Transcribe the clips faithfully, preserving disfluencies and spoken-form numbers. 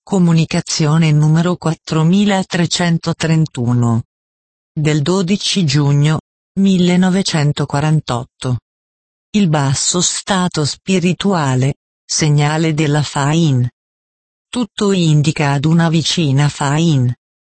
Comunicazione numero quattromilatrecentotrentuno. Del dodici giugno millenovecentoquarantotto. Il basso stato spirituale, segnale della Fain. Tutto indica ad una vicina Fain.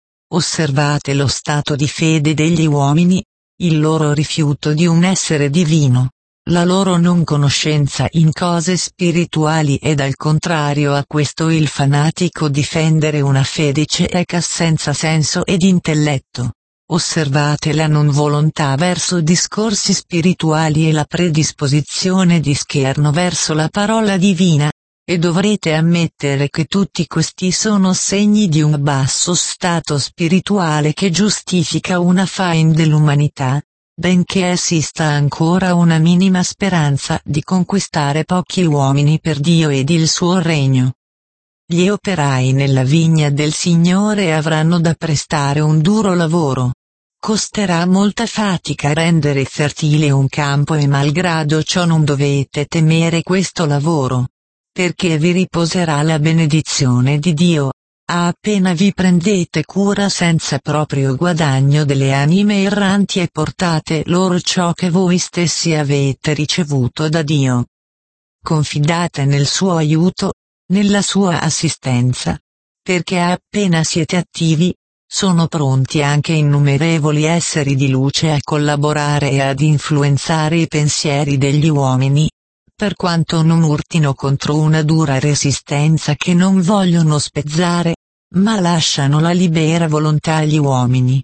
Osservate lo stato di fede degli uomini, il loro rifiuto di un essere divino, la loro non conoscenza in cose spirituali ed al contrario a questo il fanatico difendere una fede cieca senza senso ed intelletto. Osservate la non volontà verso discorsi spirituali e la predisposizione di scherno verso la parola divina, e dovrete ammettere che tutti questi sono segni di un basso stato spirituale che giustifica una fain dell'umanità, benché esista ancora una minima speranza di conquistare pochi uomini per Dio ed il suo regno. Gli operai nella vigna del Signore avranno da prestare un duro lavoro. Costerà molta fatica rendere fertile un campo e malgrado ciò non dovete temere questo lavoro, perché vi riposerà la benedizione di Dio, appena vi prendete cura senza proprio guadagno delle anime erranti e portate loro ciò che voi stessi avete ricevuto da Dio. Confidate nel suo aiuto, nella sua assistenza, perché appena siete attivi, sono pronti anche innumerevoli esseri di luce a collaborare e ad influenzare i pensieri degli uomini, per quanto non urtino contro una dura resistenza che non vogliono spezzare, ma lasciano la libera volontà agli uomini.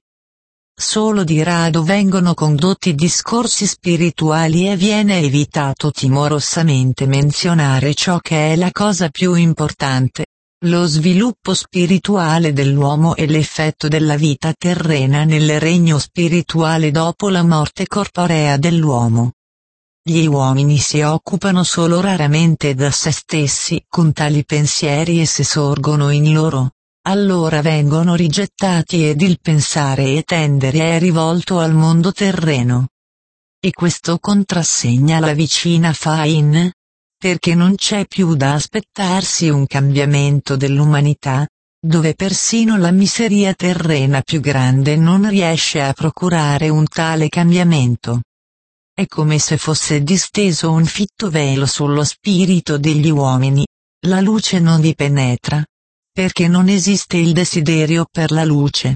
Solo di rado vengono condotti discorsi spirituali e viene evitato timorosamente menzionare ciò che è la cosa più importante. Lo sviluppo spirituale dell'uomo e l'effetto della vita terrena nel regno spirituale dopo la morte corporea dell'uomo. Gli uomini si occupano solo raramente da se stessi con tali pensieri e se sorgono in loro, allora vengono rigettati ed il pensare e tendere è rivolto al mondo terreno. E questo contrassegna la vicina Fain, perché non c'è più da aspettarsi un cambiamento dell'umanità, dove persino la miseria terrena più grande non riesce a procurare un tale cambiamento. È come se fosse disteso un fitto velo sullo spirito degli uomini, la luce non vi penetra, perché non esiste il desiderio per la luce.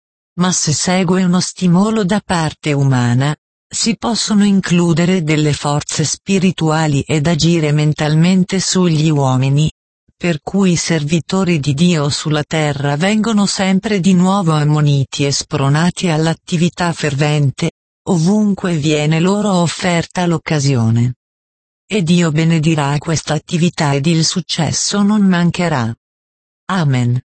Ma se segue uno stimolo da parte umana, si possono includere delle forze spirituali ed agire mentalmente sugli uomini, per cui i servitori di Dio sulla terra vengono sempre di nuovo ammoniti e spronati all'attività fervente, ovunque viene loro offerta l'occasione. E Dio benedirà questa attività ed il successo non mancherà. Amen.